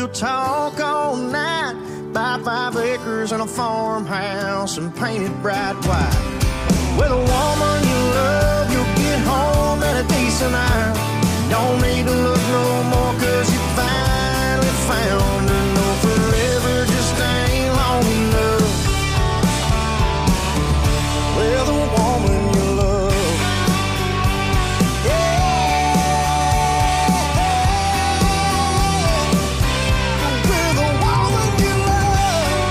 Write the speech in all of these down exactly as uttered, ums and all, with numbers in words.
we'll talk all night. Buy five acres and a farmhouse and paint it bright white. With a woman you love, you'll get home at a decent hour. Don't need to look no more, cause you finally found her. No, forever just ain't long enough. With a woman you love. Yeah. With a woman you love.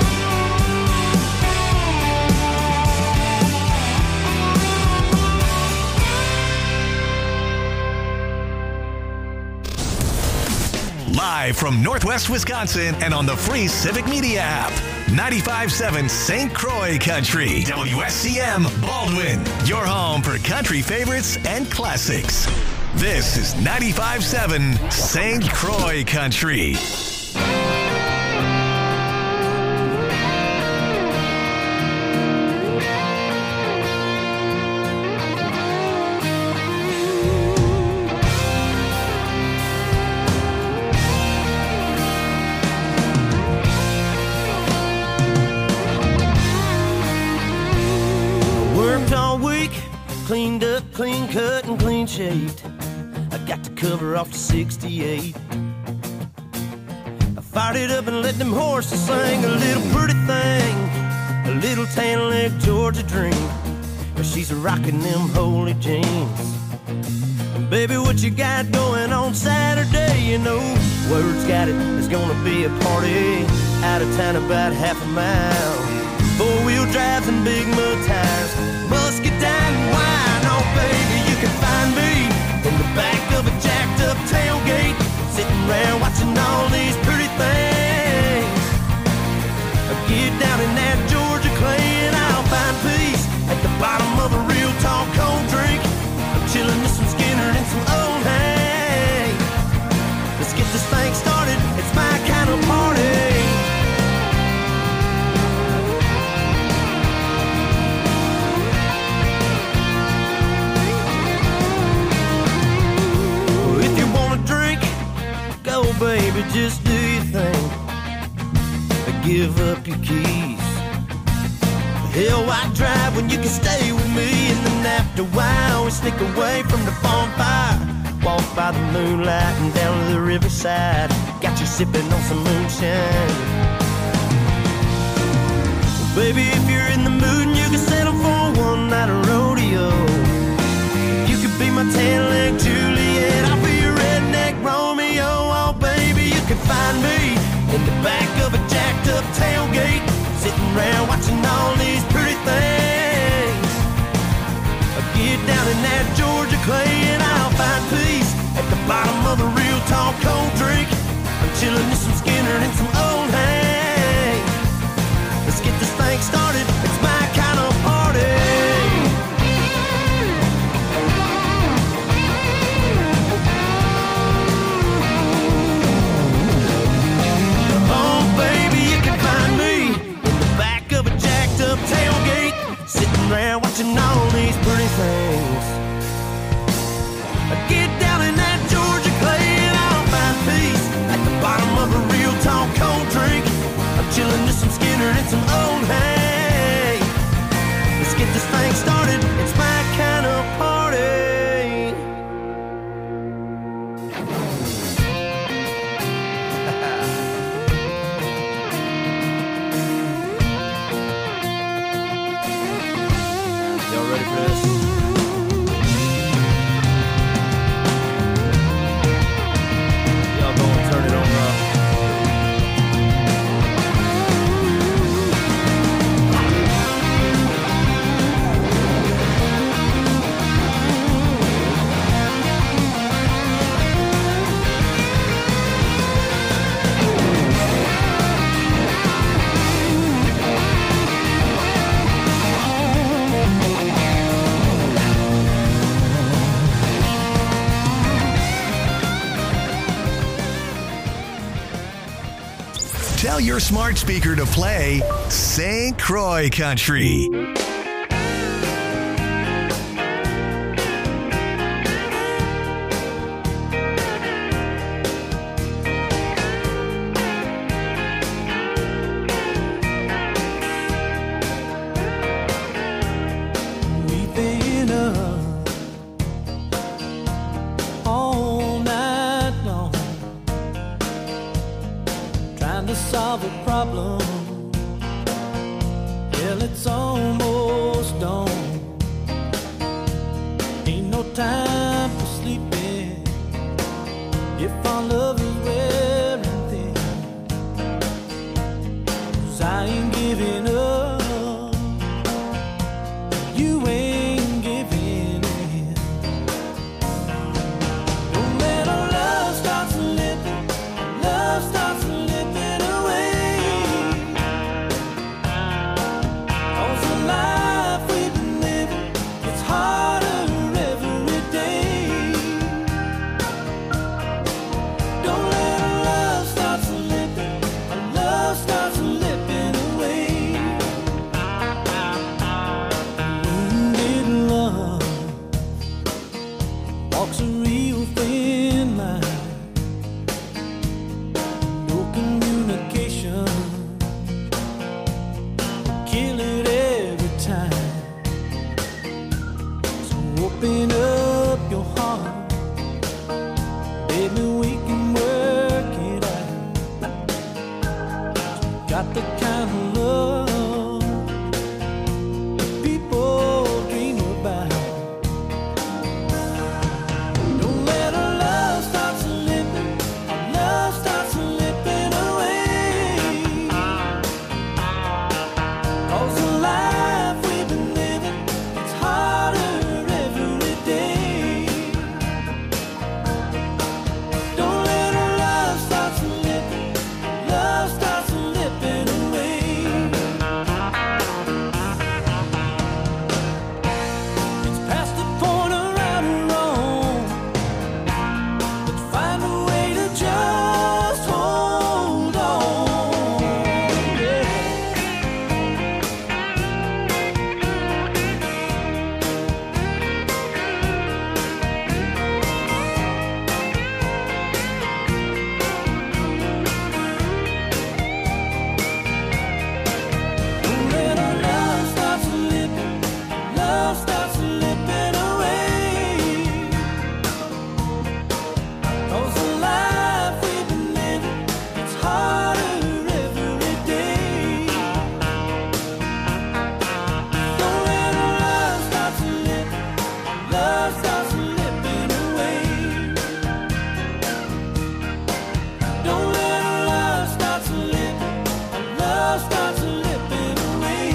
Live from Northwest Wisconsin and on the free Civic Media app. ninety-five point seven Saint Croix Country. W S C M Baldwin. Your home for country favorites and classics. This is ninety-five point seven Saint Croix Country. Cleaned up, clean cut, and clean shaved. I got the cover off the sixty-eight. I fired it up and let them horses sing a little pretty thing, a little tan leg Georgia dream. But she's rocking them holy jeans. Baby, what you got going on Saturday? You know, word's got it, there's gonna be a party out of town about half a mile. Four-wheel drives and big mud tires, musket down and wine. Oh, baby, you can find me in the back of a jacked-up tailgate, sitting around watching all these pretty things. I get down in that Georgia clay and I'll find peace at the bottom of a real tall cold drink. I'm chilling with some Skinner and some old hay. Let's get this thing started, it's my kind of party. Baby, just do your thing. Give up your keys. Hell, why drive when you can stay with me? And then after a while, we sneak away from the bonfire. Walk by the moonlight and down to the riverside. Got you sipping on some moonshine. Well, baby, if you're in the mood and you can settle for one night of rodeo, you could be my tan-leg Juliet, I'll be your redneck Romeo. Oh, baby, you can find me in the back of a jacked-up tailgate, sitting around watching all these pretty things. I get down in that Georgia clay and I'll find peace at the bottom of a real tall cold drink. I'm chilling with some Skinner and some old hay. Let's get this thing started, it's my kind of party. Tailgate, sitting around watching all these pretty things. I get down in that Georgia clay and I'll find peace at the bottom of a real tall cold drink. I'm chilling with some Skinner and some old hay. Let's get this thing started, it's my kind of party. Tell your smart speaker to play Saint Croix Country. solve a problem. Well, it's almost dawn. Ain't no time for sleeping if our love is wearing thin. 'Cause I ain't giving up, you ain't giving in. Don't let our love start slipping, our love starts slipping away. 'Cause the life we've been living, it's harder every day. Don't let our love start slipping, our love starts slipping away. Wounded love walks a real thin line. No communication, kill it every time. So open up your heart, baby, we can work it out. Got the kind of love that people dream about. Don't let our love start slipping, our love starts slipping away. 'Cause the life we've been living, it's harder every day. Don't let our love start slipping, love starts slipping away. It's past the point of right or wrong. Let's find a way to just hold on. Yeah. Don't let our love start slipping, love starts slipping away. 'Cause the life we've been living, it's harder every day. Don't let our love start slipping, love starts slipping away. Don't let our love start slipping, love starts slipping away.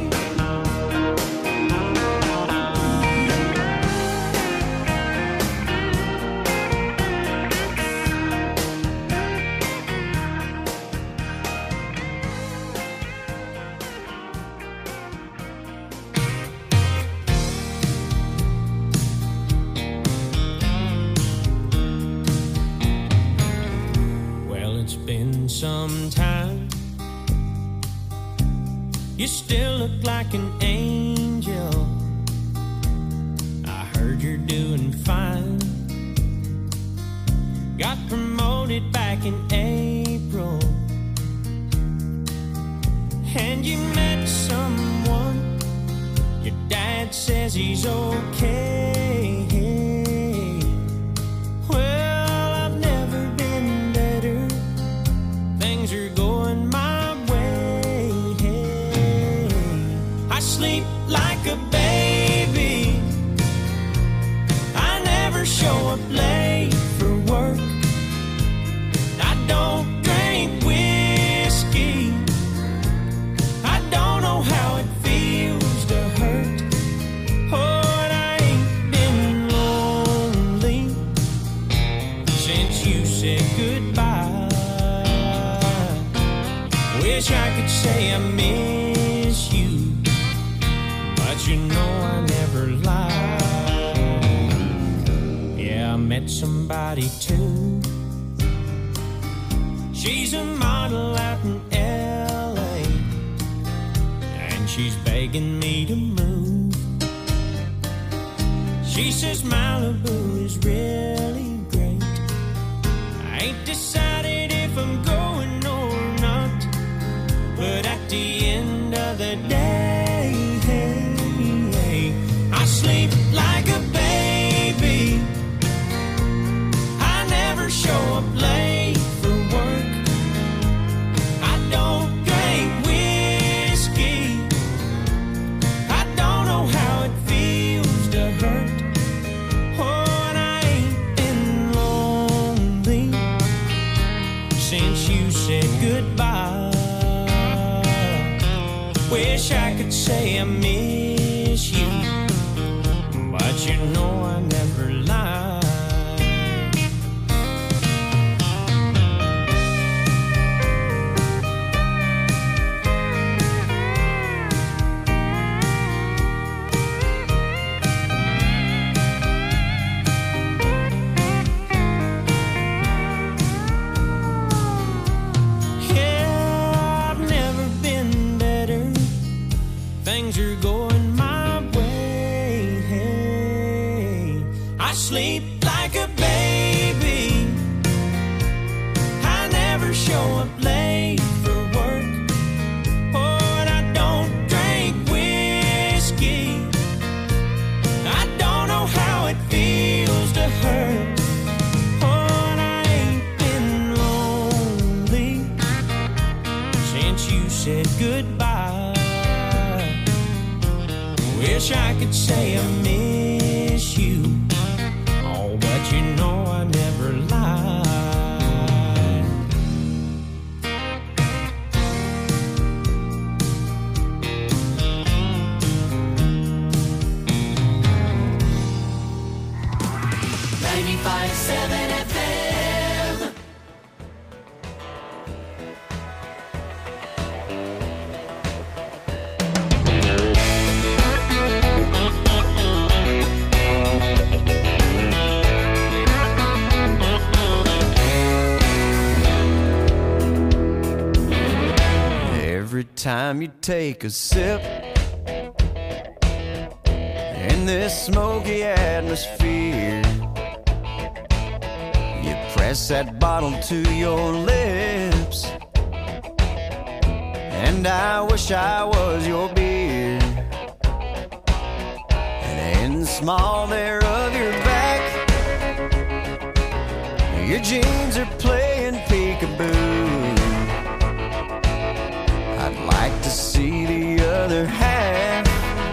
Well, it's been some time. You still look like an angel. I heard you're doing fine. Got promoted back in April, and you met someone. Your dad says he's okay. Well, I've never been better. Things are going my way. I sleep like a baby. I never show up late for work. I don't drink whiskey. I don't know how it feels to hurt. Oh, and I ain't been lonely since you said goodbye. Wish I could say I miss you, but you know I never lie. Yeah, I met somebody too. She's a model out in L A, and she's begging me to move. She says Malibu is really great. I ain't decided if I'm going or not, but at the end of the day, I sleep like a baby. I never show up late for work. I could say I miss you, but you know I never lie. Things are going my way. Hey, I sleep like a baby. I never show up late for work. Oh, and I don't drink whiskey. I don't know how it feels to hurt. Oh, and I ain't been lonely since you said goodbye. Wish I could say I miss you, oh, but you know I never lied. ninety-five point seven F M. Every time you take a sip in this smoky atmosphere, you press that bottle to your lips, and I wish I was your beer. And in the small there of your back, your jeans are playing peekaboo. I'd like to see the other half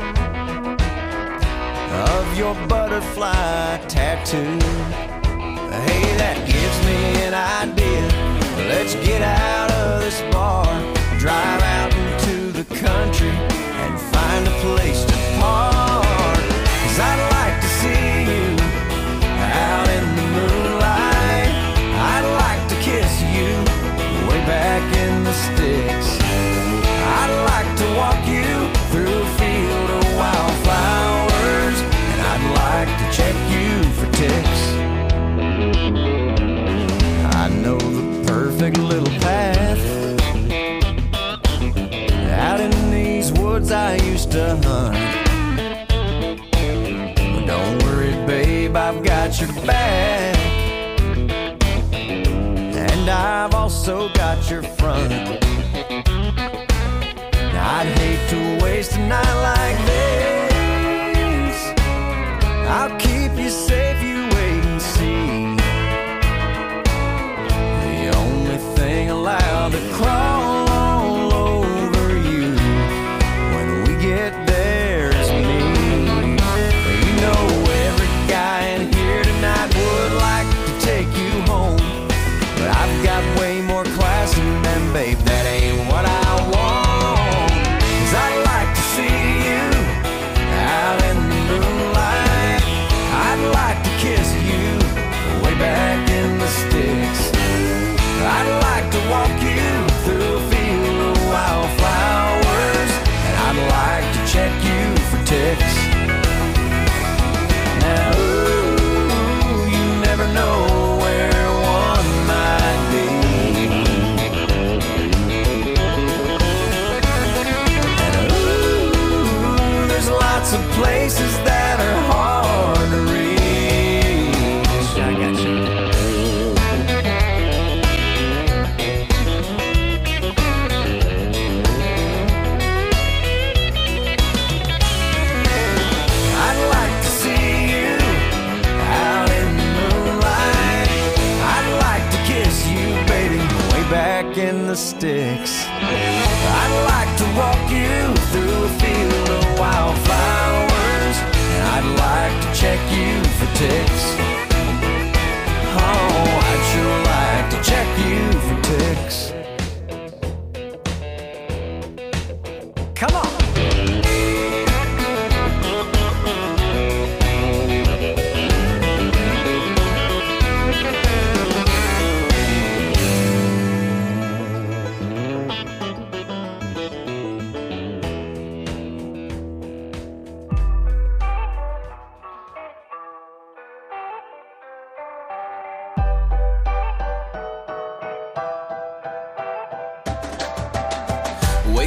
of your butterfly tattoo. Hey, that gives me an idea. Let's get out of this bar, drive out into the country, and find a place to park. 'Cause I'd like to see you out in the moonlight. I'd like to kiss you way back in the sticks. I'd like to walk you through a field of wildflowers, and I'd like to check you for ticks. I know the perfect little path out in these woods I used to hunt. But don't worry, babe, I've got your back, and I've also got your front. I'd hate to waste a night like this. I'll keep you safe, you wait and see. The only thing allowed to crawl all over you when we get there is me. You know every guy in here tonight would like to take you home, but I've got way more class than them, babe, that ain't what I want. I'd like to see you out in the moonlight. I'd like to kiss you way back in the sticks. I'd like to walk you through a field of wildflowers, and I'd like to check you for ticks. Now, ooh, you never know where one might be. Lots of places that are hard to reach. I got you. I'd like to see you out in the moonlight. I'd like to kiss you, baby, way back in the sticks. I'd like to walk you through a field of wildflowers, and I'd like to check you for ticks. Oh, I'd sure like to check you for ticks. Come on!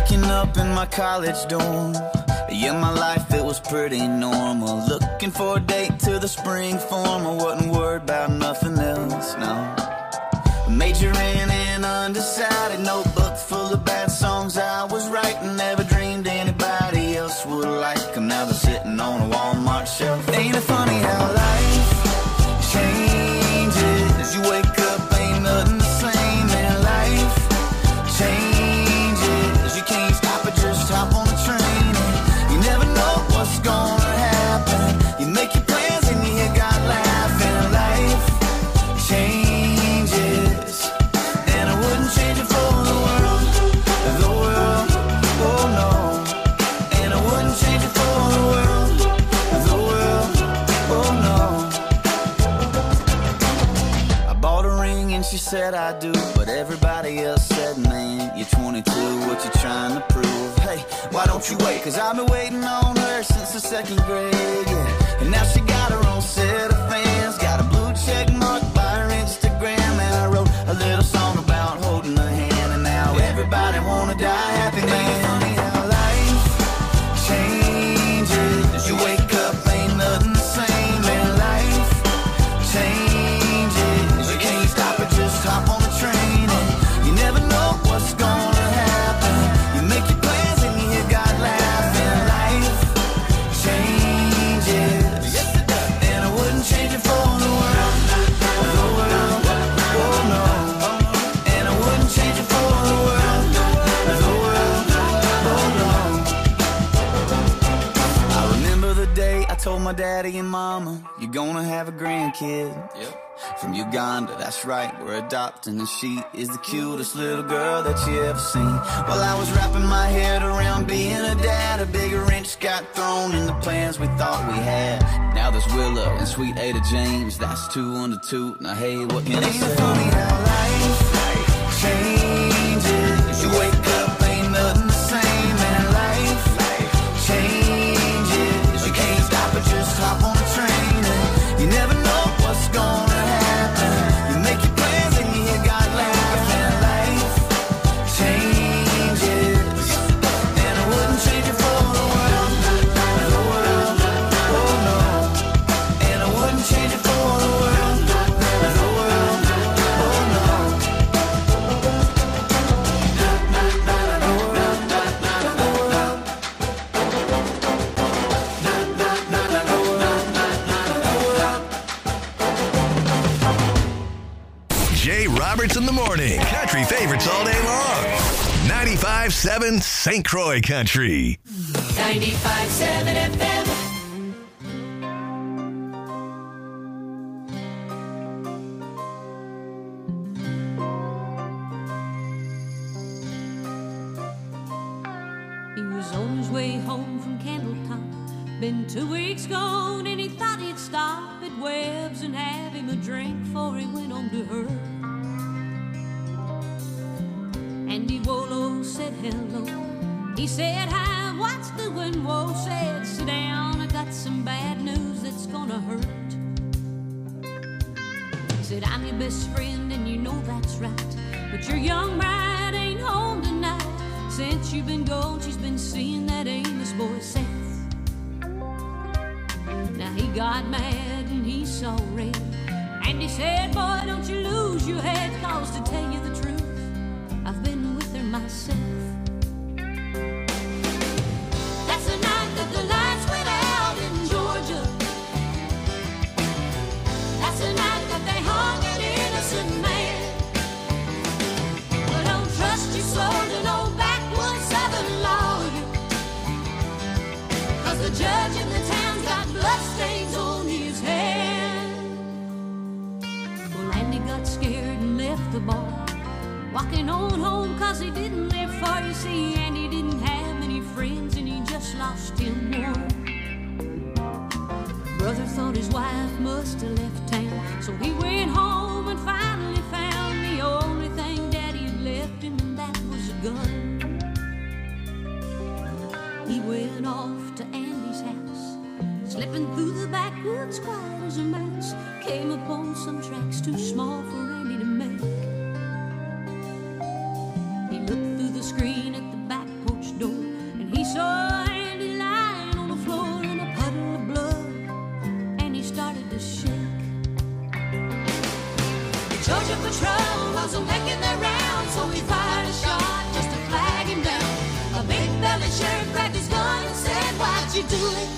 Waking up in my college dorm. Yeah, my life, it was pretty normal. Looking for a date to the spring form. I wasn't worried about nothing else, no. Majoring in undecided, notebook full of bad songs I was writing. Never dreamed anybody else would like them. Now they're sitting on a Walmart shelf. Ain't it funny how life changes? You wake up, ain't nothing the same. And life changes. You can't stop it, just hop on the train. And you never know what's gonna happen. You make your plans and you hear God laughing. Life changes. Change it for the world, the world, oh no. And I wouldn't change it for the world, the world, oh no. I bought a ring and she said I do, but everybody else said, man, you're twenty-two, what you trying to prove? Hey, why don't you wait? Cause I've been waiting on her since the second grade, yeah. And now she got her own set of fans, got a blue check mark by her Instagram. And I wrote a little song about holding her hand, and now everybody wanna die happy, man. Funny how life changes. You wake up, ain't nothing the same, and life changes. You can't stop it, just hop on the train, and you never know what's gonna happen. You make your plans and you hear God laughing. Life changes. Yes, it does. And I wouldn't change it for the world, the world, oh no. And I wouldn't change it for the world, the world, oh no. I remember the day I told my daddy and mama, you're gonna have a grandkid. Yep. From Uganda, that's right, we're adopting, and she is the cutest little girl that you ever seen. While I was wrapping my head around being a dad, a big wrench got thrown in the plans we thought we had. Now there's Willow and sweet Ada James, that's two under two. Now hey, what can I say? Ain't it funny how life changes? You wake up, ain't nothing the same, and life changes. You can't stop it, just hop on the train, and you never know what's gonna happen. You make your plans and you hear God laughing. Life changes, and I wouldn't change it for the world, the world, oh no. And I wouldn't change it for the world, the world, oh no. Jay Roberts in the morning. Country favorites all day long. ninety-five seven Saint Croix Country. ninety-five seven F M. He was on his way home from Candletop. Been two weeks gone and he thought he'd stop at Webb's and have him a drink before he went on to her. Andy Wolo said hello. He said hi, what's doing? Whoa, said sit down, I got some bad news that's gonna hurt. He said I'm your best friend and you know that's right, but your young bride ain't home tonight. Since you've been gone, she's been seeing that Amos boy Seth. Now he got mad and he saw red, and he said, boy, don't you lose your head, cause to tell you the truth, I've been with her myself. That's the night that the lights went out in Georgia. That's the night that they hung an innocent man. But don't trust your soul to no backwoods southern lawyer, cause the judge in the town's got bloodstains on his hand. Well, Andy got scared and left the bar, walking on home cause he didn't live far. You see, Andy didn't have many friends and he just lost him one. Brother thought his wife must have left town, so he went home and finally found the only thing Daddy had left him, and that was a gun. He went off to Andy's house, slipping through the backwoods quiet as a mouse. Came upon some tracks too small for Andy to make. He looked through the screen at the back porch Georgia Patrol was making their rounds, so he fired a shot just to flag him down. A big-bellied sheriff grabbed his gun and said, "Why'd you do it?"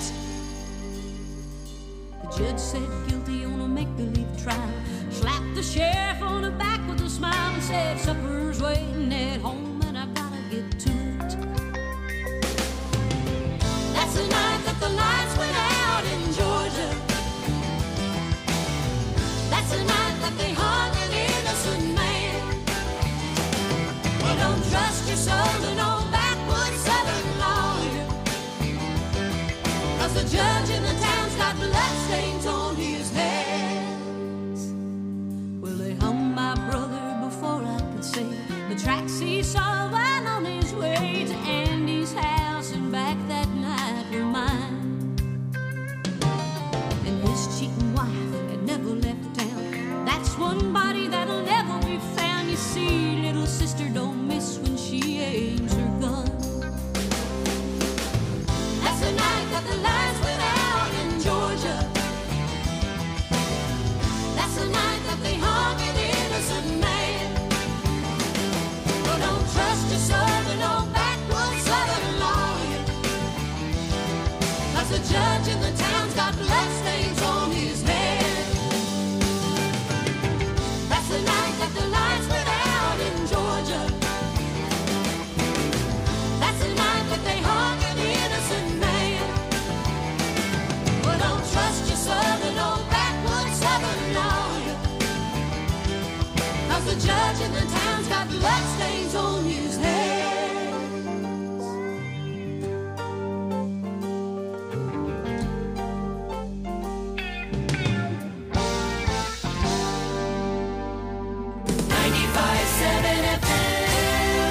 The judge said guilty on a make-believe trial, slapped the sheriff on the back with a smile and said, "Supper's waiting at home and I gotta get to it." That's the night that the lights went out in Georgia. That's the night that they hung an innocent man. Well, don't trust your soul to no backwoods southern lawyer, 'cause the judge in the town's got bloodstains on his hands. Well, they hung my brother before I could say the tracks he saw right on his way to Andy's house and back that night were mine. And his cheating wife had never left town. That's one body that'll never be found. You see, little sister don't miss when she aims her gun. That's the night that the lights went out in Georgia. That's the night that they hung an innocent man. Well, don't trust your soul to no backwoods southern lawyer, 'cause the judge in the town's got bloodstains on his hands. That's the night that the lights went out in Georgia. That's the night that they hung an innocent man. Well, don't trust your soul to no backwoods southern lawyer, 'cause the judge in the town's got bloodstains on his hands. ninety-five seven F M.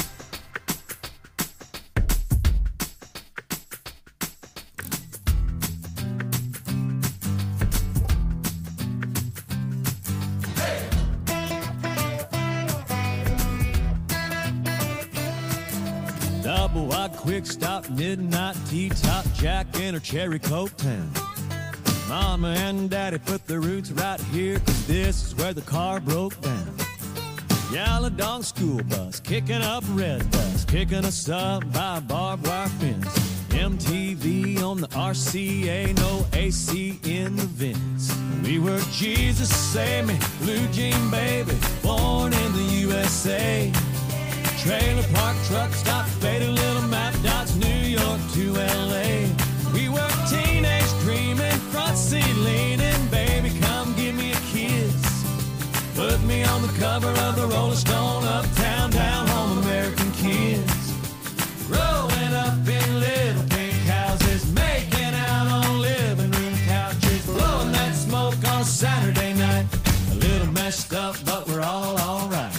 Double wide quick stop, midnight tea top, Jack in her cherry coke town. Mama and Daddy put their roots right here, 'cause this is where the car broke down. Yellow dog school bus, kicking up red bus, kicking us up by a barbed wire fence. M T V on the R C A, no A C in the vents. We were Jesus Save Me, Blue Jean Baby, born in the U S A. Trailer park truck stop, faded little map dots, New York to L A. We were teenage dreaming, front seat leaning, baby come give me a kiss. Put me on the cover of the Rolling Stone, uptown, down home, American kids. Growing up in little pink houses, making out on living room couches, blowing that smoke on a Saturday night. A little messed up, but we're all alright.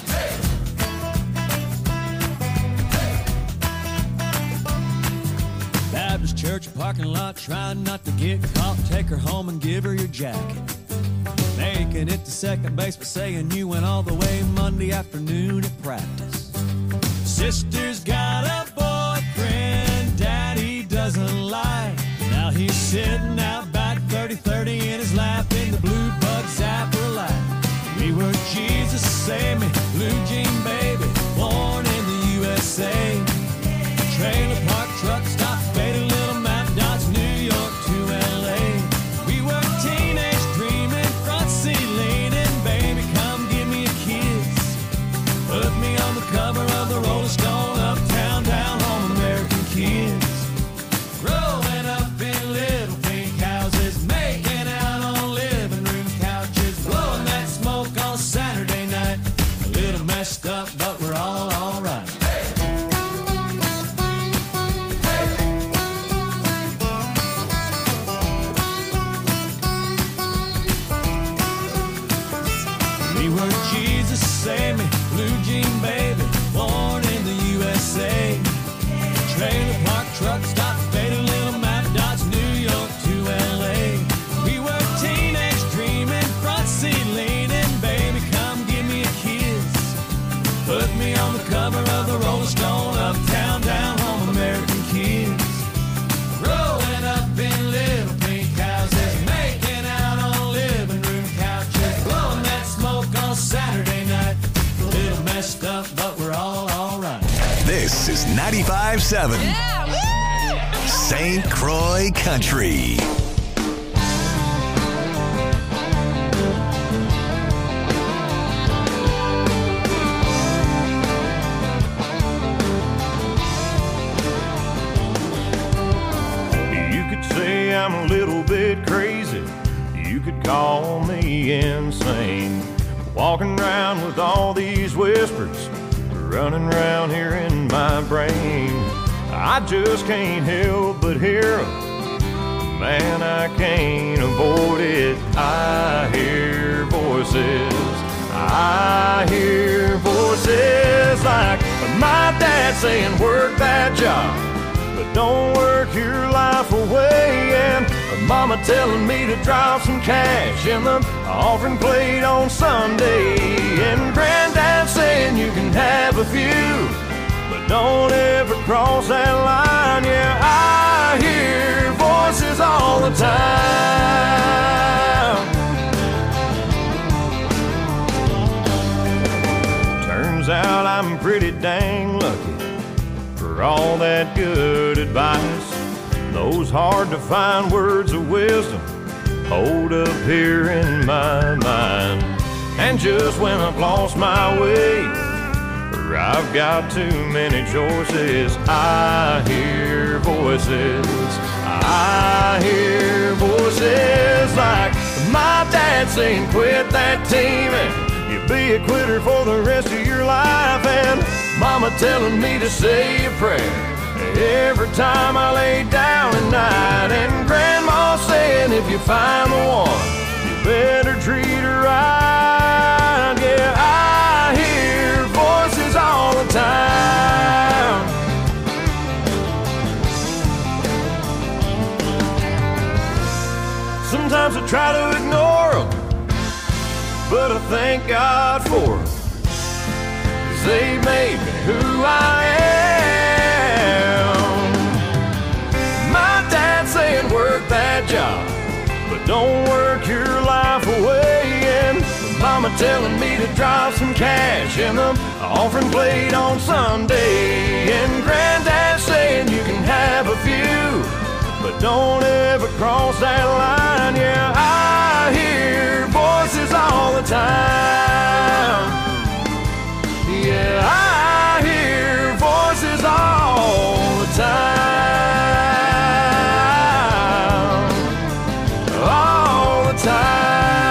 Baptist church parking lot, trying not to get caught. Take her home and give her your jacket. Making it to second base, but saying you went all the way Monday afternoon at practice. Sister's got a boyfriend Daddy doesn't like. Now he's sitting out back, thirty thirty in his lap, in the blue bug zapper light. We were Jesus Save Me, Blue Jean Baby, born in the U S A. Trailer park truck stop, faded little map dots, New York to L A. We were teenage dreaming, front seat leaning, baby come give me a kiss. Put me on the cover of the Rolling Stone, uptown, down home, American kids. Growing up in little pink houses, making out on living room couches, blowing that smoke on Saturday night. A little messed up, but we're all alright. We were Jesus Save Me, Blue Jean Baby, born in the U S A. Trailer park truck stop, faded little map dots, New York to L A. We were teenage dreaming, front seat leaning, baby come give me a kiss. Put me on the cover of the Rolling Stone, uptown, down home, American kids. Growing up in little pink houses, making out on living room couches, blowing that smoke on ninety-five seven Saint Croix Country. You could say I'm a little bit crazy. You could call me insane. Walking around with all these whispers running around here in my brain. I just can't help but hear 'em. Man, I can't avoid it. I hear voices. I hear voices like my dad saying, work that job, but don't work your life away. And mama telling me to drop some cash in the offering plate on Sunday. And granddad saying you can have a few, but don't ever cross that line. Yeah, I hear voices all the time. Turns out I'm pretty dang lucky for all that good advice. Those hard to find words of wisdom hold up here in my mind. And just when I've lost my way, or I've got too many choices, I hear voices. I hear voices like my dad saying, quit that team and you'll be a quitter for the rest of your life. And mama telling me to say a prayer every time I lay down at night. And grandma saying if you find the one, you better treat her right. Yeah, I hear voices all the time. Sometimes I try to ignore them, but I thank God for them, 'cause they made me who I am. My dad saying work that job, but don't work your life away. And mama telling me to drop some cash in the offering plate on Sunday. And granddad saying you can have a few, but don't ever cross that line. Yeah, I hear voices all the time. Yeah, I hear voices all the time. All the time.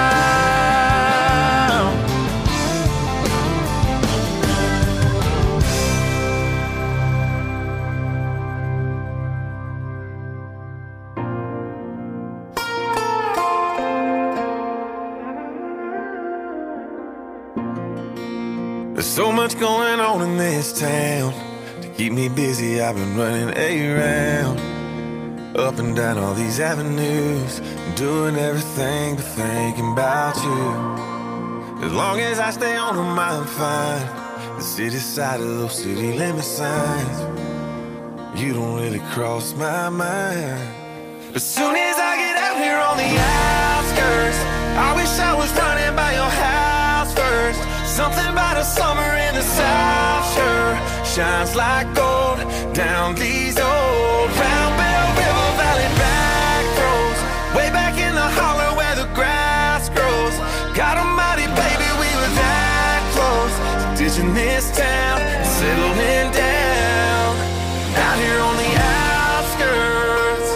There's so much going on in this town. To keep me busy, I've been running around, up and down all these avenues, doing everything but thinking about you. As long as I stay on them, I'm fine. The city side of those city limit signs, you don't really cross my mind. As soon as I get out here on the outskirts, I wish I was running by your house first. Something about a summer in the South sure shines like gold down these old Round Bell River Valley back roads, way back in the holler where the grass grows. God almighty, baby, we were that close to ditching this town and settling down out here on the outskirts.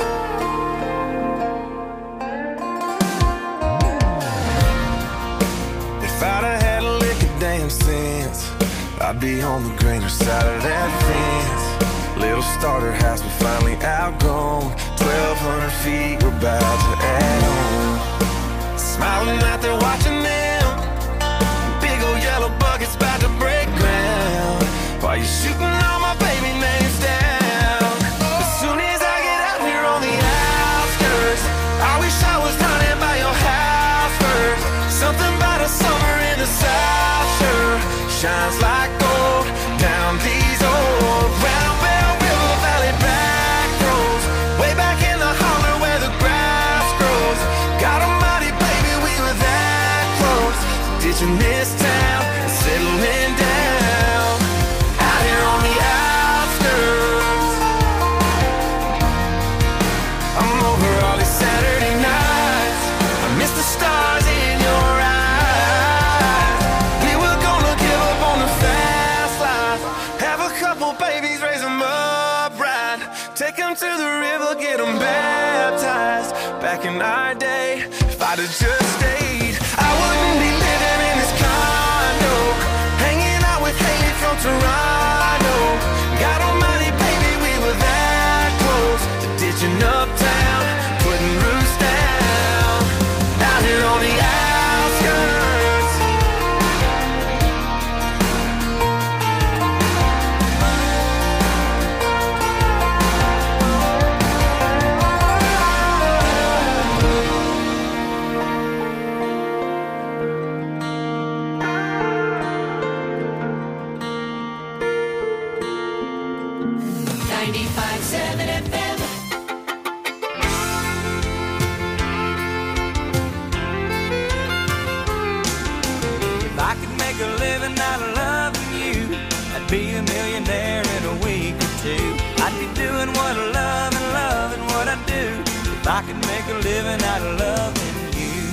If I'd have had a lick of damn sense, I'd be on the greener side of that fence. Little starter house we finally outgrown, twelve hundred feet we're about to add on. Smiling out there watching them, big old yellow buckets about to break ground, while you're shooting all my baby names down. As soon as I get out here on the outskirts, I wish I was running by your house first. Something about a summer in the South sure shines like gold down these old Round Bell River Valley back roads, way back in the holler where the grass grows. God almighty, baby, we were that close to ditching this town and settling down out here on the outskirts. babies, raise them up right. Take them to the river, get them baptized. Back in our day, if I'd have just stayed, I wouldn't be living in this condo, hanging out with Haley from Toronto. God almighty, baby, we were that close to ditching uptown, putting roots down, out here on the outskirts. ninety-five seven F M. If I could make a living out of loving you, I'd be a millionaire in a week or two. I'd be doing what I love and loving what I do. If I could make a living out of loving you.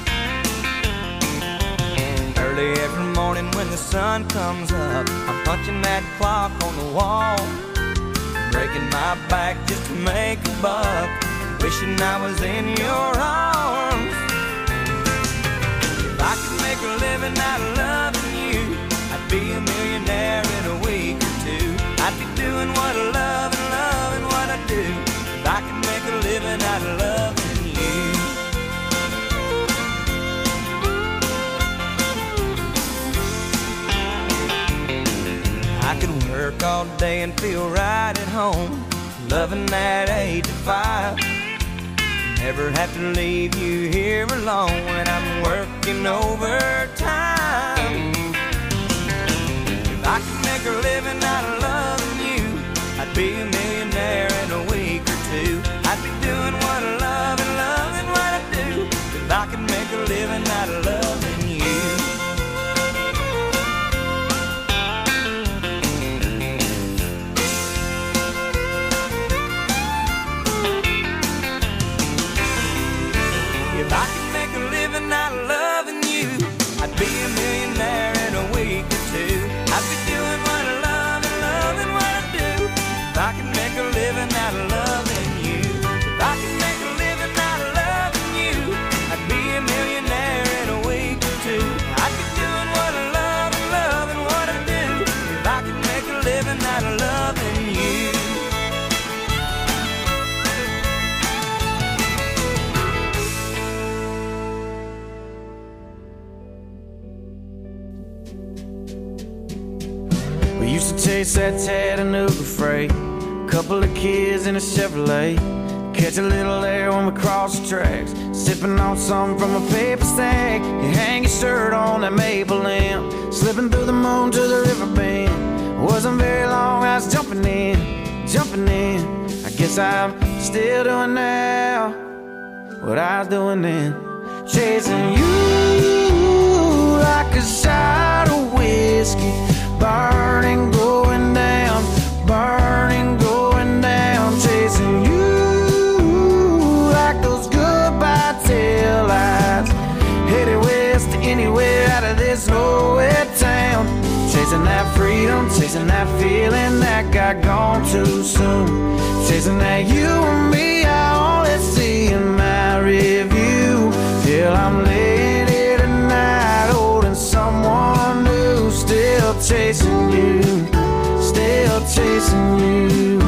Early every morning when the sun comes up, I'm punching that clock on the wall, breaking my back just to make a buck, wishing I was in your arms. If I could make a living out of loving you, I'd be a millionaire in a week or two. I'd be doing what I love and loving what I do. If I could make a living out of loving you. I could work all day and feel right at home, loving that eight to five. Never have to leave you here alone when I'm working overtime. If I could make a living out of loving you, I'd be a millionaire in a week or two. I'd be doing what I love and loving what I do. If I could make a living out of loving you. If I could make a living out of loving you, I'd be a millionaire in a week or two. I'd be doing what I love and loving what I do. If I could make a living out of loving you. If I could make a living out of loving you, I'd be a millionaire in a week or two. I'd be doing what I love and loving what I do. If I could make a living out of loving you. We used to chase that Chattanooga freight, couple of kids in a Chevrolet, catch a little air when we cross the tracks, sipping on something from a paper sack. You hang your shirt on that maple limb, slipping through the moon to the river bend. Wasn't very long, I was jumping in, jumping in. I guess I'm still doing now what I was doing then, chasing you like a shot of whiskey, burning, going down, burning, going down, chasing you like those goodbye taillights, headed west to anywhere out of this nowhere town, chasing that freedom, chasing that feeling that got gone too soon, chasing that you and me I only see in my review, till I'm laying here tonight holding someone new, still chasing you, still chasing you.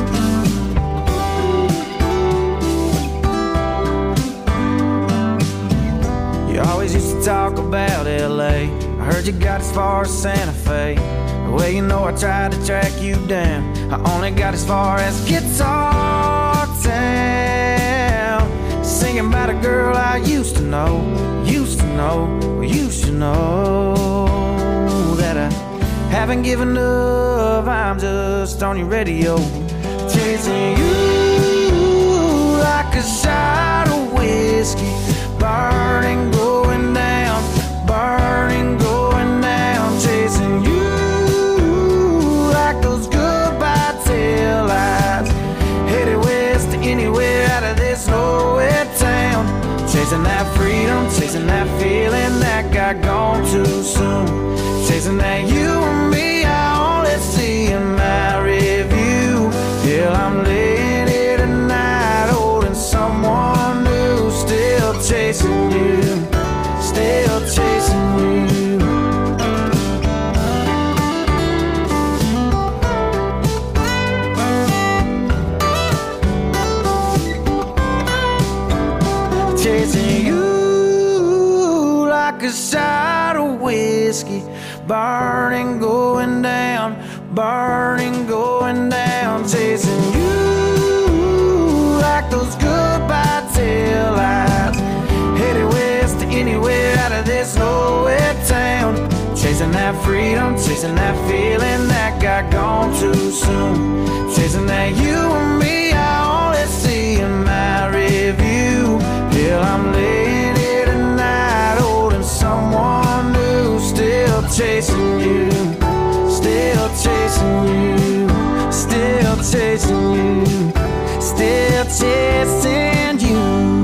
You always used to talk about L A, I heard you got as far as Santa Fe. Well, you know I tried to track you down, I only got as far as Guitar Town, singing about a girl I used to know, used to know, used to know, that I haven't given up, I'm just on your radio, chasing you like a shot of whiskey, burning, going down, burning, going down, chasing you like those goodbye taillights, headed west to anywhere out of this nowhere town, chasing that freedom, chasing that feeling that got gone too soon, chasing that you and me I only see in my whiskey. Burning, going down, burning, going down. Chasing you like those goodbye tail lights. Headed west to anywhere out of this nowhere town. Chasing that freedom, chasing that feeling that got gone too soon. Chasing that you and me, I only see in my review. Till I'm laying here tonight, holding someone new. Still chasing you, still chasing you, still chasing you, still chasing you.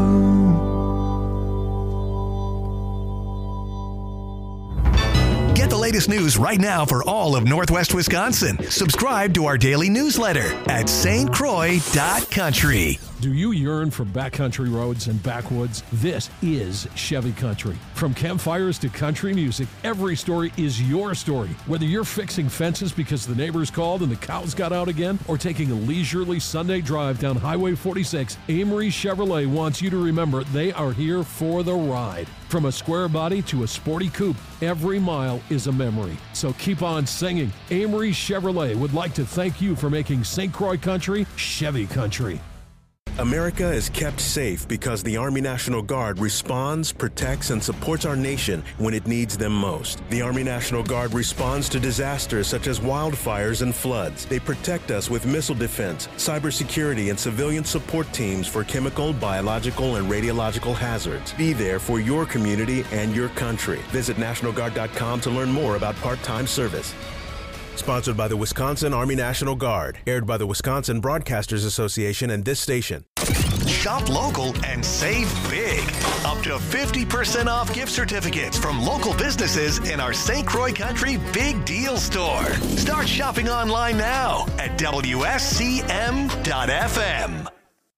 Get the latest news right now for all of Northwest Wisconsin. Subscribe to our daily newsletter at S T Croix dot country. Do you yearn for backcountry roads and backwoods? This is Chevy Country. From campfires to country music, every story is your story. Whether you're fixing fences because the neighbors called and the cows got out again, or taking a leisurely Sunday drive down Highway forty-six, Amory Chevrolet wants you to remember they are here for the ride. From a square body to a sporty coupe, every mile is a memory. So keep on singing. Amory Chevrolet would like to thank you for making Saint Croix Country Chevy Country. America is kept safe because the Army National Guard responds, protects, and supports our nation when it needs them most. The Army National Guard responds to disasters such as wildfires and floods. They protect us with missile defense, cybersecurity, and civilian support teams for chemical, biological, and radiological hazards. Be there for your community and your country. Visit National Guard dot com to learn more about part-time service. Sponsored by the Wisconsin Army National Guard. Aired by the Wisconsin Broadcasters Association and this station. Shop local and save big. Up to fifty percent off gift certificates from local businesses in our Saint Croix Country Big Deal Store. Start shopping online now at W S C M dot F M.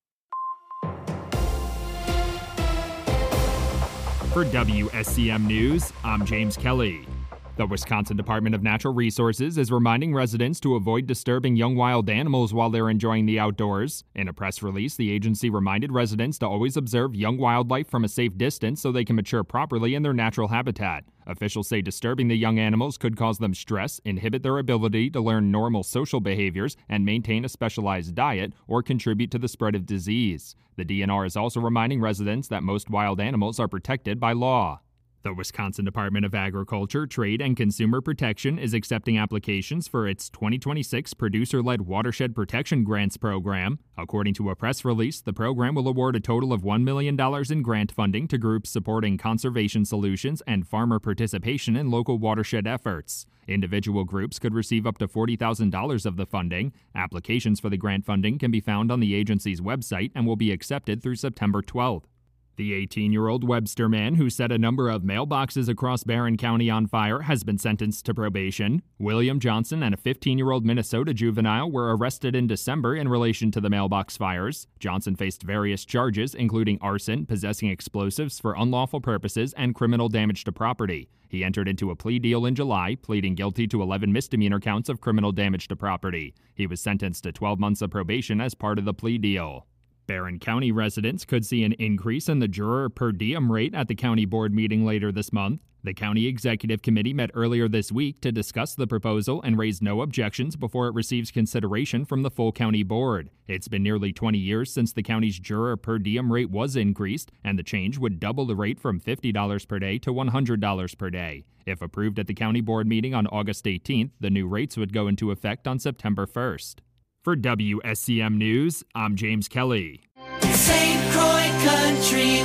For W S C M News, I'm James Kelly. The Wisconsin Department of Natural Resources is reminding residents to avoid disturbing young wild animals while they're enjoying the outdoors. In a press release, the agency reminded residents to always observe young wildlife from a safe distance so they can mature properly in their natural habitat. Officials say disturbing the young animals could cause them stress, inhibit their ability to learn normal social behaviors, and maintain a specialized diet, or contribute to the spread of disease. The D N R is also reminding residents that most wild animals are protected by law. The Wisconsin Department of Agriculture, Trade, and Consumer Protection is accepting applications for its twenty twenty-six Producer-Led Watershed Protection Grants program. According to a press release, the program will award a total of one million dollars in grant funding to groups supporting conservation solutions and farmer participation in local watershed efforts. Individual groups could receive up to forty thousand dollars of the funding. Applications for the grant funding can be found on the agency's website and will be accepted through September twelfth. The eighteen-year-old Webster man who set a number of mailboxes across Barron County on fire has been sentenced to probation. William Johnson and a fifteen-year-old Minnesota juvenile were arrested in December in relation to the mailbox fires. Johnson faced various charges, including arson, possessing explosives for unlawful purposes, and criminal damage to property. He entered into a plea deal in July, pleading guilty to eleven misdemeanor counts of criminal damage to property. He was sentenced to twelve months of probation as part of the plea deal. Barron County residents could see an increase in the juror per diem rate at the county board meeting later this month. The county executive committee met earlier this week to discuss the proposal and raised no objections before it receives consideration from the full county board. It's been nearly twenty years since the county's juror per diem rate was increased, and the change would double the rate from fifty dollars per day to one hundred dollars per day. If approved at the county board meeting on August eighteenth, the new rates would go into effect on September first. For W S C M News, I'm James Kelly. Saint Croix Country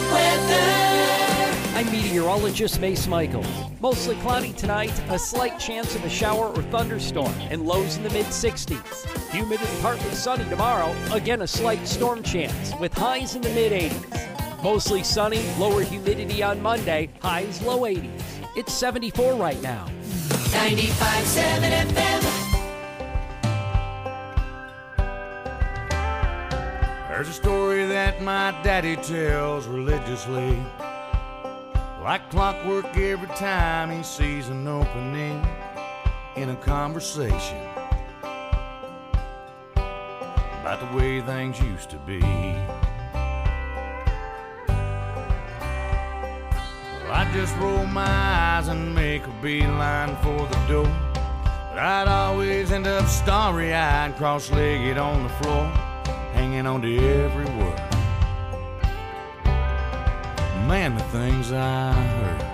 weather. I'm meteorologist Mace Michaels. Mostly cloudy tonight, a slight chance of a shower or thunderstorm, and lows in the mid sixties. Humid and partly sunny tomorrow, again a slight storm chance, with highs in the mid eighties. Mostly sunny, lower humidity on Monday, highs low eighties. It's seventy-four right now. ninety-five point seven F M. There's a story that my daddy tells religiously, like clockwork every time he sees an opening in a conversation about the way things used to be. Well, I just roll my eyes and make a beeline for the door. But I'd always end up starry-eyed, cross-legged on the floor, hanging on to every word. Man, the things I heard.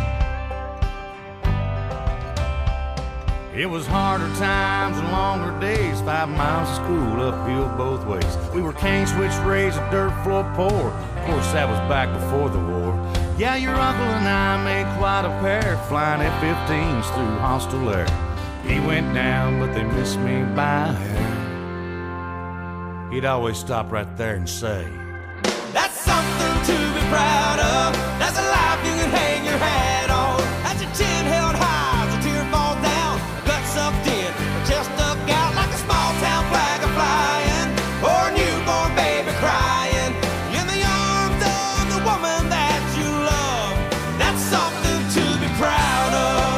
It was harder times and longer days, five miles of school uphill both ways. We were cane switch raised, a dirt floor poor. Of course, that was back before the war. Yeah, your uncle and I made quite a pair, flying F fifteens through hostile air. He went down, but they missed me by a hair. He'd always stop right there and say, that's something to be proud of. That's a life you can hang your hat on. That's your chin held high as a tear falls down. Guts sucked in, chest stuck out like a small town flag a flying, or a newborn baby crying in the arms of the woman that you love. That's something to be proud of.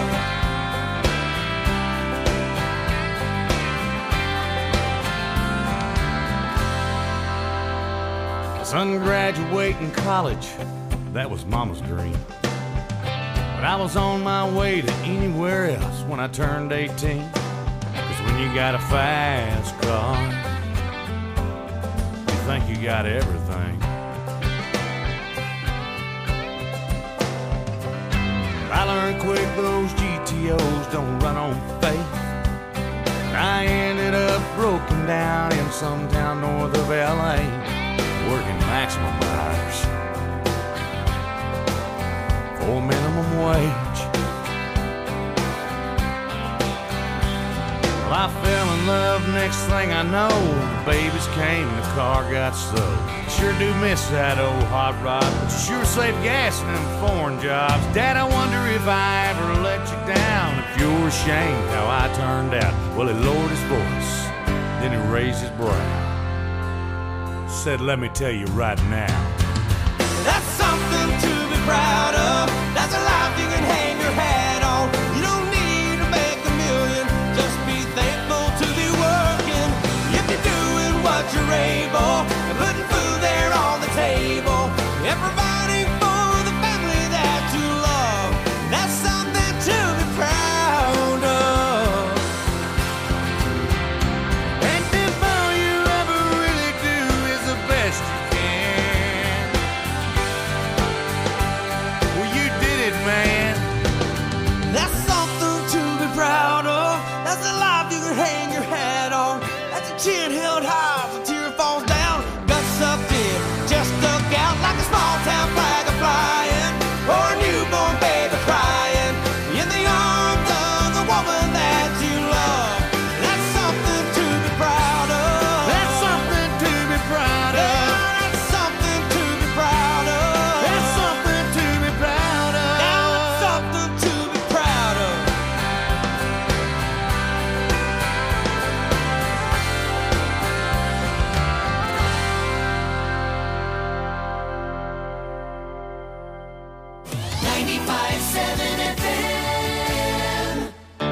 Son graduating college, that was Mama's dream. But I was on my way to anywhere else when I turned eighteen. Cause when you got a fast car, you think you got everything. I learned quick those G T Os don't run on faith. I ended up broken down in some town north of L A, working maximum hours for minimum wage. Well, I fell in love, next thing I know, babies came and the car got sold. Sure do miss that old hot rod, but you sure save gas in them foreign jobs. Dad, I wonder if I ever let you down, if you're ashamed how I turned out. Well, he lowered his voice, then he raised his brow, said, let me tell you right now, that's something to be proud of. That's a life you can hang your hat on. You don't need to make a million, just be thankful to be working. If you're doing what you're able, and putting food there on the table, and providing for the family that you love, that's something to be proud of. and if all you ever really do is the best you can, well, you did it, man. That's something to be proud of. That's a life you can hang your hat on. That's a chin held high as a tear falls down. Guts sucked in, chest stuck out like a small town flag a flying, or a newborn baby crying in the arms of the woman that you love. That's something to be proud of. That's something to be proud of. Yeah, that's something to be proud of. That's something to be proud of. Now that's something to be proud of. ninety-five seven F M.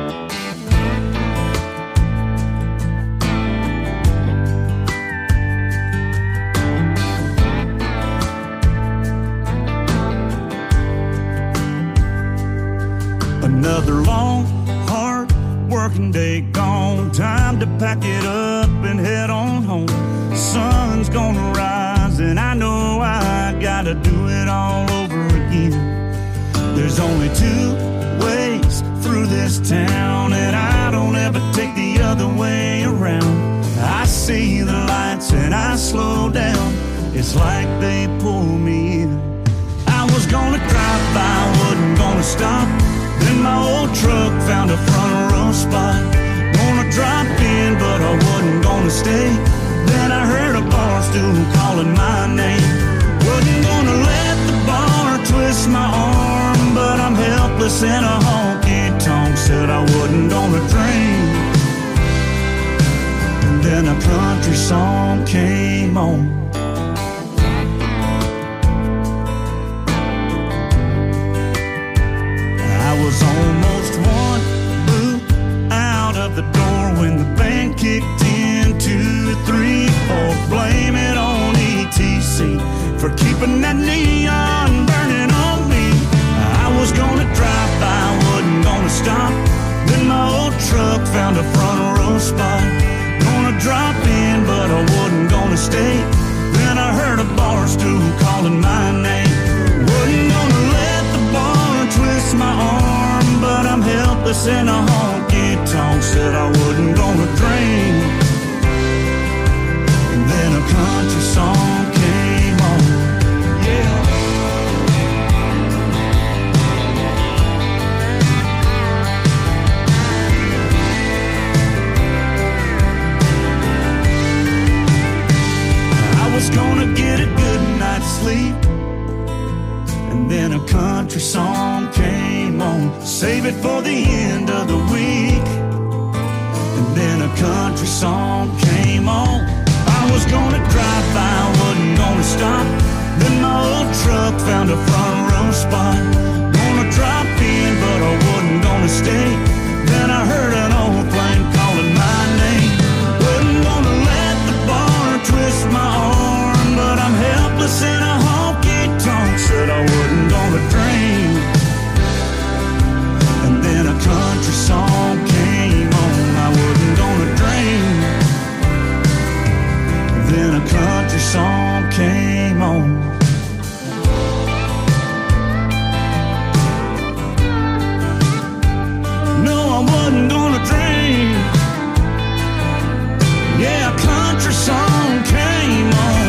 Another long, hard working day gone. Time to pack it up and head on home. Sun's gonna rise and I know I gotta do it all over again. There's only two ways through this town, and I don't ever take the other way around. I see the lights and I slow down. It's like they pull me in. I was gonna drive by, wasn't gonna stop. Then my old truck found a front row spot. Gonna drop in, but I wasn't gonna stay. Then I heard a bar stool calling my name. Wasn't gonna let the bar twist my arm, but I'm helpless in a honky-tonk. Said I wasn't gonna drink. And then a country song came on. I was almost one boot out of the door when the band kicked in. Two, three, four, blame it on E T C for keeping that neon burning on me. I helpless in a honky tonk, said I wasn't gonna drink. And then a country song came on. Yeah. I was gonna get a good night's sleep, and then a country song came on. Save it for the end of the week. And then a country song came on. I was gonna drive by, wasn't gonna stop. Then my old truck found a front row spot. Gonna drop in, but I wasn't gonna stay. Then I heard an old flame calling my name. Wasn't gonna let the bar twist my arm, but I'm helpless in a honky tonk, said I wasn't gonna drink. And then a country song came on. I wasn't gonna drink. Then a country song came on. No, I wasn't gonna drink. Yeah, a country song came on.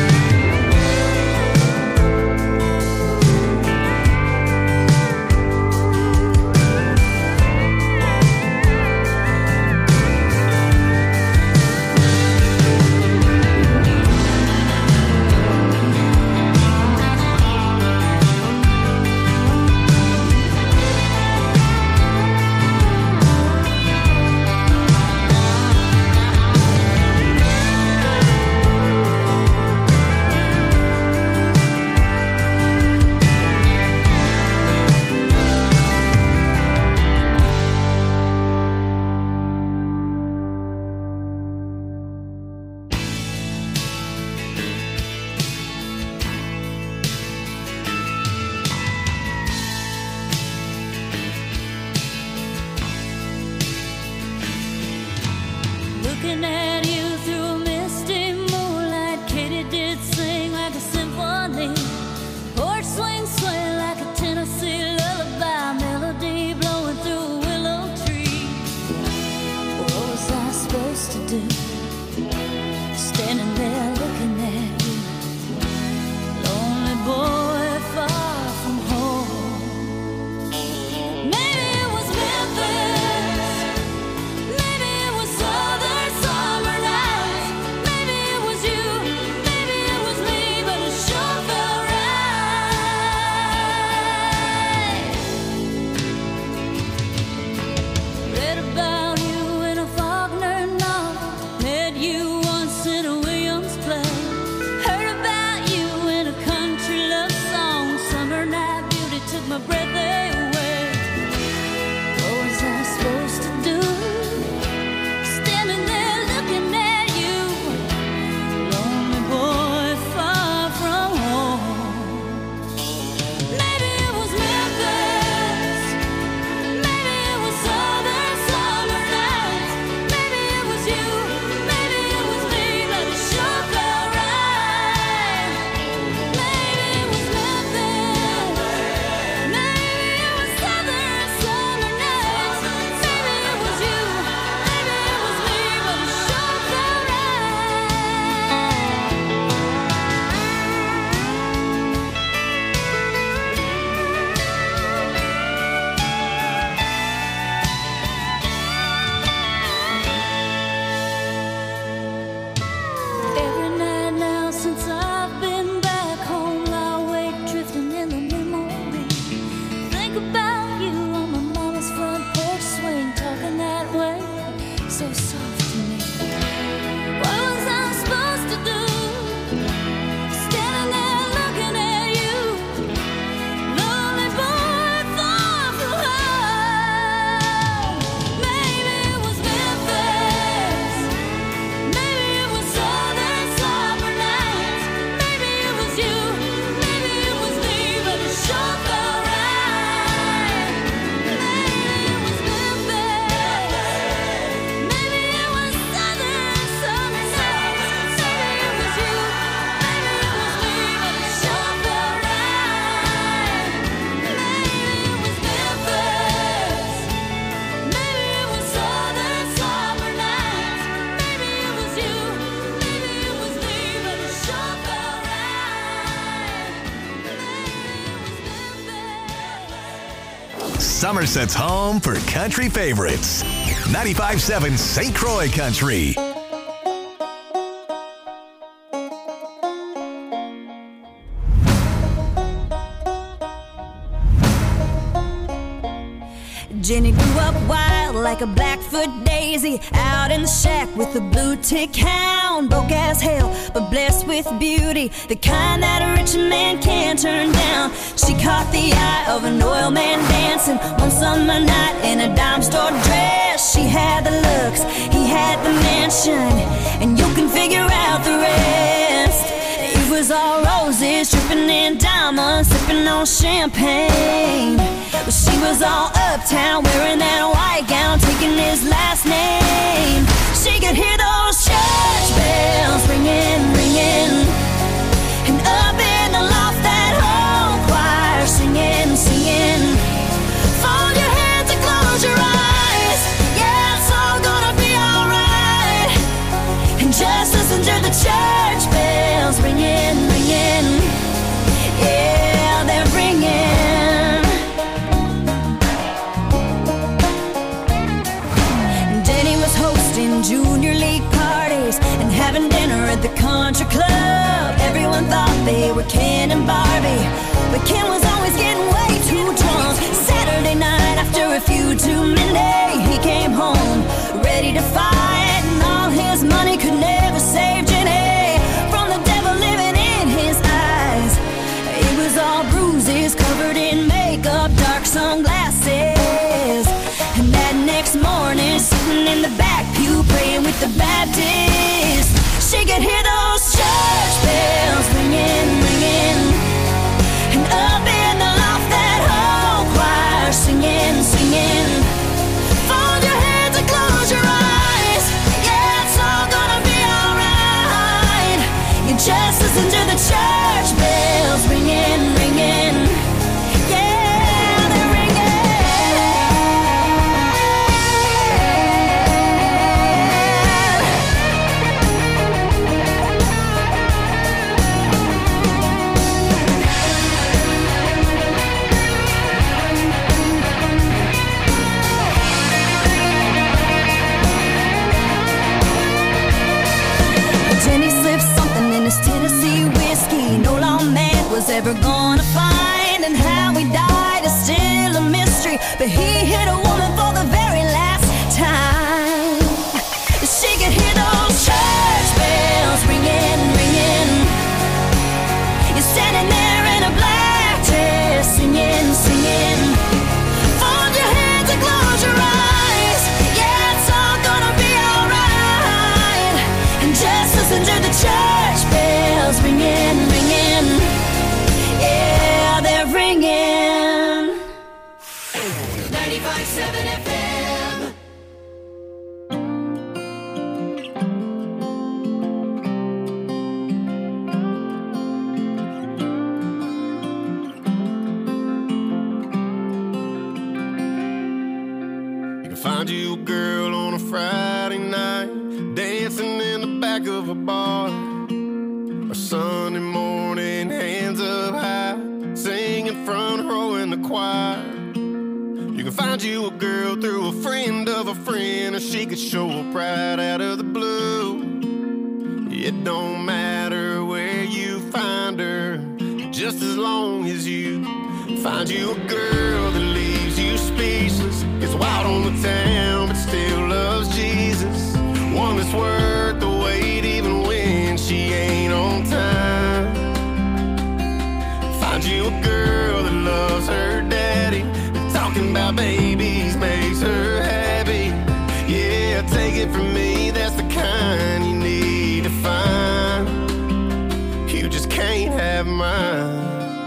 Looking at you through a misty moonlight, Katie did sing like a symphony. Porch swing sway like a Tennessee lullaby, melody blowing through a willow tree. What was I supposed to do? Standing there looking at you, lonely boy far from home. Maybe it was Memphis, maybe it was Southern summer. Somerset's home for country favorites. ninety-five point seven Saint Croix Country. Jenny grew up wild like a Blackfoot daisy, out in the shack with a blue tick hound. Broke as hell, but blessed with beauty, the kind that a rich man can't turn down. She caught the eye of an oil man dancing one summer night in a dime store dress. She had the looks, he had the mansion, and you can figure out the rest. It was all roses, dripping in diamonds, sipping on champagne. But she was all uptown, wearing that white gown, taking his last name. She could hear those church bells ringing, ringing, and up in the loft that whole choir singing, singing. Fold your hands and close your eyes, yeah, it's all gonna be alright. And just listen to the church bells ringing, ringing, yeah, they're ringing. Junior league parties and having dinner at the country club. Everyone thought they were Ken and Barbie, but Ken was always getting way too drunk. Saturday night after a few too many, he came home ready to fight, and all his money could never save Jenny from the devil living in his eyes. It was all bruises, covered in makeup, dark sunglasses. And that next morning, sitting in the back pew, praying with the Baptists, she could hear those church bells ringing, ringing, and up in the loft that whole choir singing, singing. Fold your hands and close your eyes, yeah, it's all gonna be alright. You just listen to the church bells ringing, ringing, yeah. Tennessee whiskey, no lawman was ever gonna find, and how he died is still a mystery, but he hit a woman for the very last time. She could hear those church bells ringing, ringing. You're standing there in a black dress, singing, singing. Fold your hands and close your eyes, yeah, it's all gonna be alright. And just listen to the church bells ringing, ringing, yeah, they're ringing. ninety-five point seven F M. You can find you a girl on a Friday night, dancing in the back of a bar. Sunday morning, hands up high, singing front row in the choir. You can find you a girl through a friend of a friend, or she could show up right out of the blue. It don't matter where you find her, just as long as you find you a girl that leaves you speechless, gets wild on the town but still loves Jesus. One that's worth the wait even when she ain't on time. Find you a girl that loves her daddy, talking about babies makes her happy. Yeah, take it from me, that's the kind you need to find. You just can't have mine.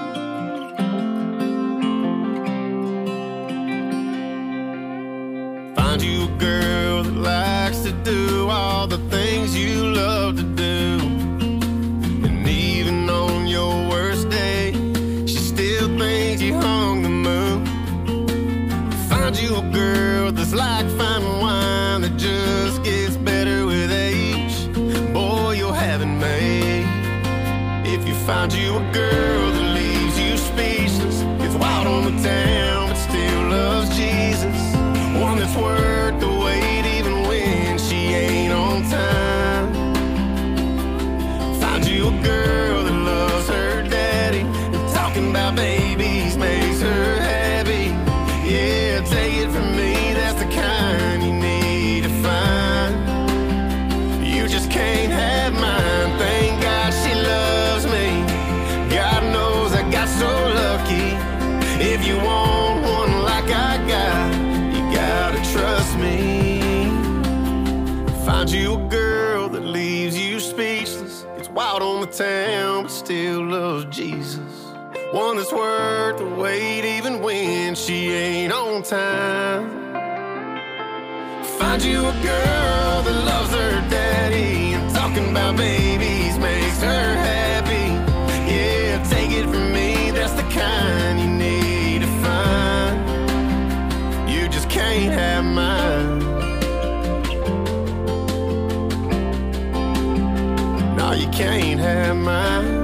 Find you a girl that likes to do all the things you love to do, and even on your worst day, she still thinks you hung the moon. Find you a girl that's like fine wine that just gets better with age. Boy, you'll have it made if you find you a girl that leaves you speechless, gets wild on the town but still loves Jesus. Find you a girl that leaves you speechless. Gets wild on the town, but still loves Jesus. One that's worth the wait even when she ain't on time. Find you a girl that loves her daddy, and talking about babies makes her happy. Yeah, take it from me, that's the kind you need to find. You just can't have mine. No, you can't have mine.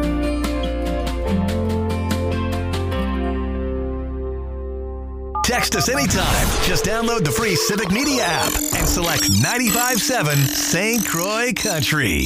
Text us anytime. Just download the free Civic Media app and select ninety-five point seven Saint Croix Country.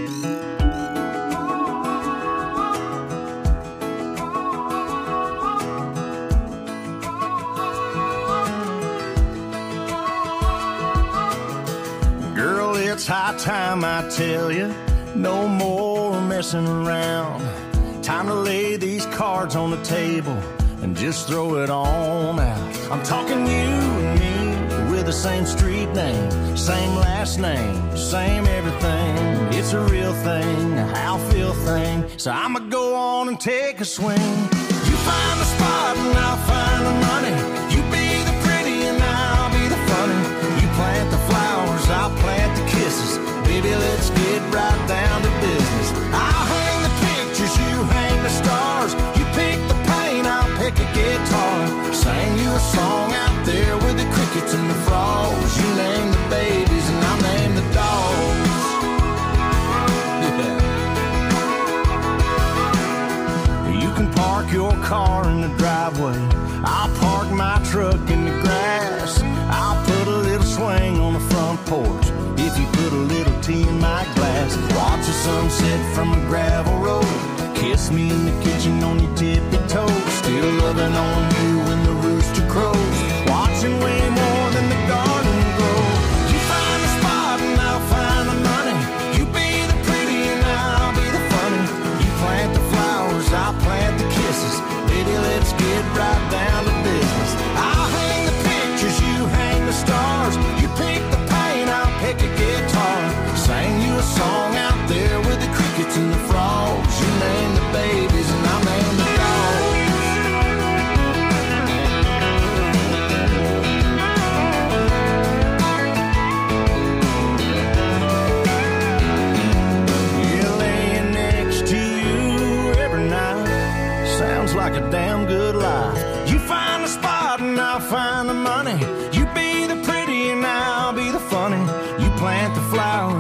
Girl, it's high time I tell you, no more messing around. Time to lay these cards on the table and just throw it on out. I'm talking you and me with the same street name, same last name, same everything. It's a real thing, a how feel thing. So I'ma go on and take a swing. You find the spot and I'll find the money. You be the pretty and I'll be the funny. You plant the flowers, I'll plant the kisses. Baby, let's get right down to business. I'll hang the pictures, you hang the stars. You pick the paint, I'll pick a guitar. Sing you a song out there with the crickets and the frogs. You name the babies and I'll name the dogs. Yeah. You can park your car in the driveway. I'll park my truck in the grass. I'll put a little swing on the front porch if you put a little tea in my glass. Watch the sunset from a gravel road. Kiss me in the kitchen on your tippy toes. Still loving on you when the rooster crows. Watching way more than the garden grow. You find the spot and I'll find the money. You be the pretty and I'll be the funny. You plant the flowers, I'll plant the kisses. Baby, let's get right down to business. I'll hang the pictures, you hang the stars. You pick the paint, I'll pick a guitar. Sing you a song out there with the crickets and the frogs. You name the babies and I'll name the dogs. Yeah, laying next to you every night sounds like a damn good life. You find the spot and I'll find the money. You be the pretty and I'll be the funny. You plant the